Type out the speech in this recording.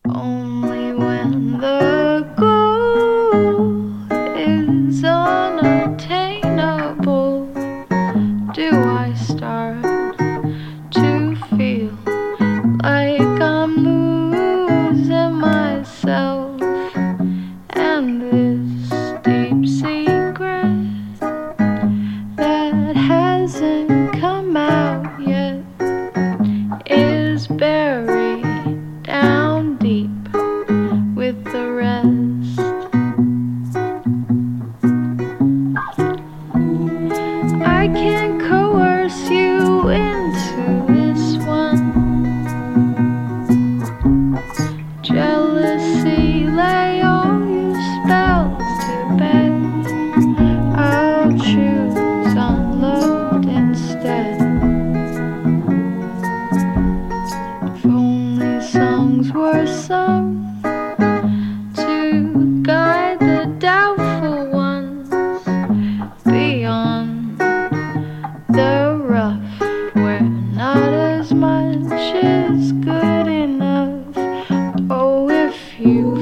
Only when the goal is unattainable do I start to feel like I'm losing myself. And this deep secret that hasn't come out yet is buried down deep with the rest. I can't coerce you into this one. Jealousy, lay all your spells to bed. I'll choose unload instead. If only songs were sung to guide the doubtful ones beyond the rough, where not as much is good enough. Oh, if you